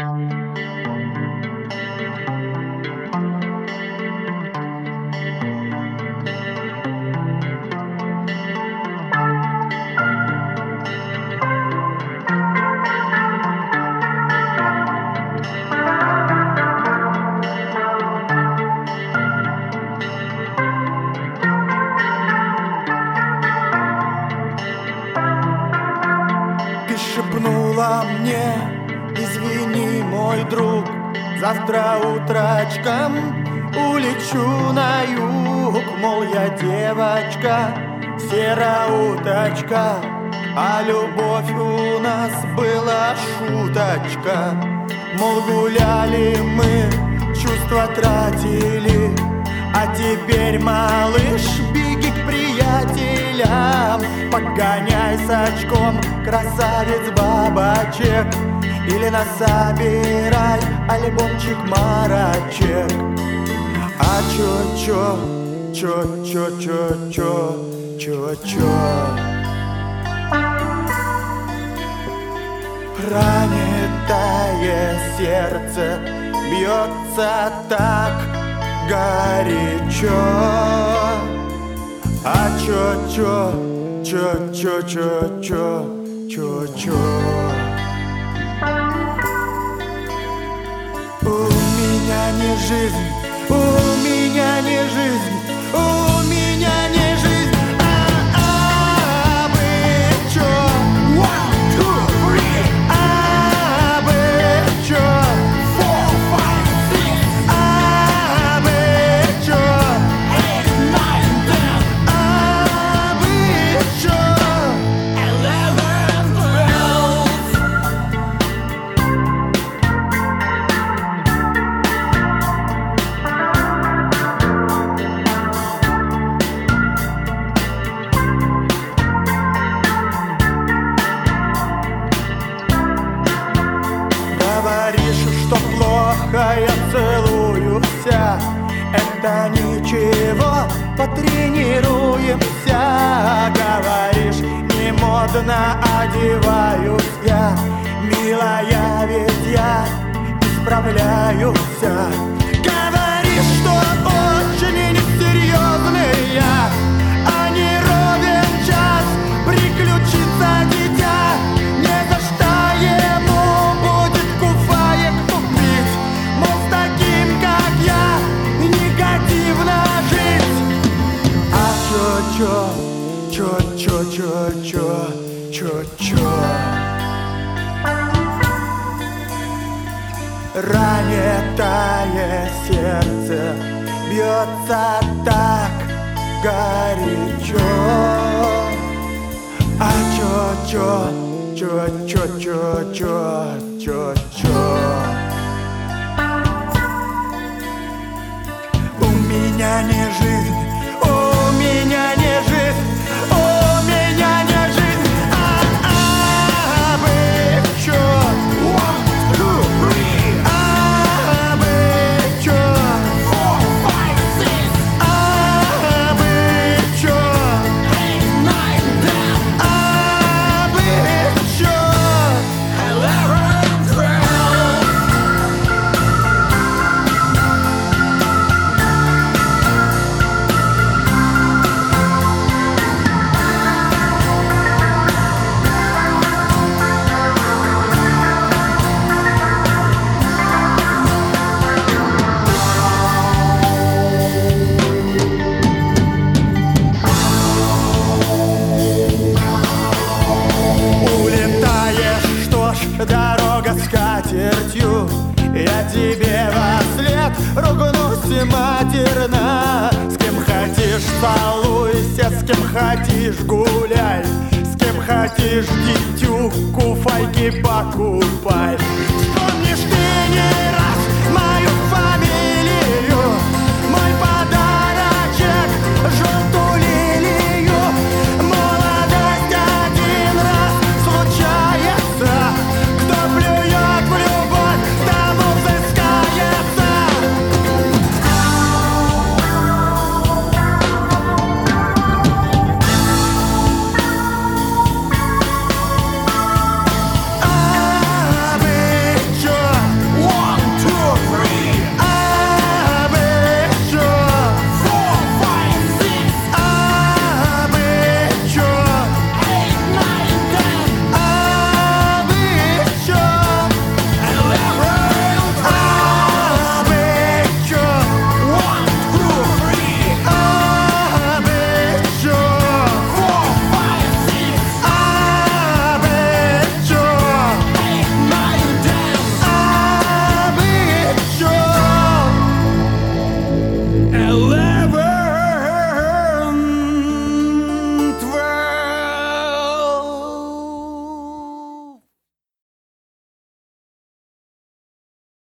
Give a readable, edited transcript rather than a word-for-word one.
Ты шепнула мне: извини, мой друг, завтра утрачком улечу на юг. Мол, я девочка, сероуточка, а любовь у нас была шуточка. Мол, гуляли мы, чувства тратили, а теперь, малыш, беги к приятелям. Погоняй с очком красавиц бабочек, или насобирай альбомчик марочек. А чё-чё, чё-чё-чё-чё, чё-чё. Ранитое сердце бьется так горячо. А чё-чё, чё-чё-чё-чё, чё-чё. У меня не жизнь, у меня не жизнь, у меня не жизнь. А бы чё? One, two, three. А бы чё? Four, five, six. А бы чё? Eight, nine, ten. А бы чё? 11, 12. Говоришь, что плохо я целуюся, это ничего, потренируемся. Говоришь, не модно одеваюсь я, милая, ведь я исправляюсь. Говоришь, что очень несерьезный я, а не ровен час приключится дитя. Не за что ему будет куфаек купить, мол, с таким, как я, негативно жить. А чё-чё, чё-чё-чё-чё, чё-чё. Ранитое сердце бьется так горячо. А чё-чё, чё-чё-чё-чё, чё-чё. У меня не жизнь, у меня не жизнь, у меня не жизнь. А бы чё? One, two, three. А бы чё? Four, five, six. А бы чё? Eight, nine, ten. А бы чё? 11, 12. Улетаешь, что ж, дорога с катертью, я тебе вослед ругнусь матерно. С кем хотишь целуйся, с кем хотишь гуляй, с кем хотишь дитю куфайки покупай.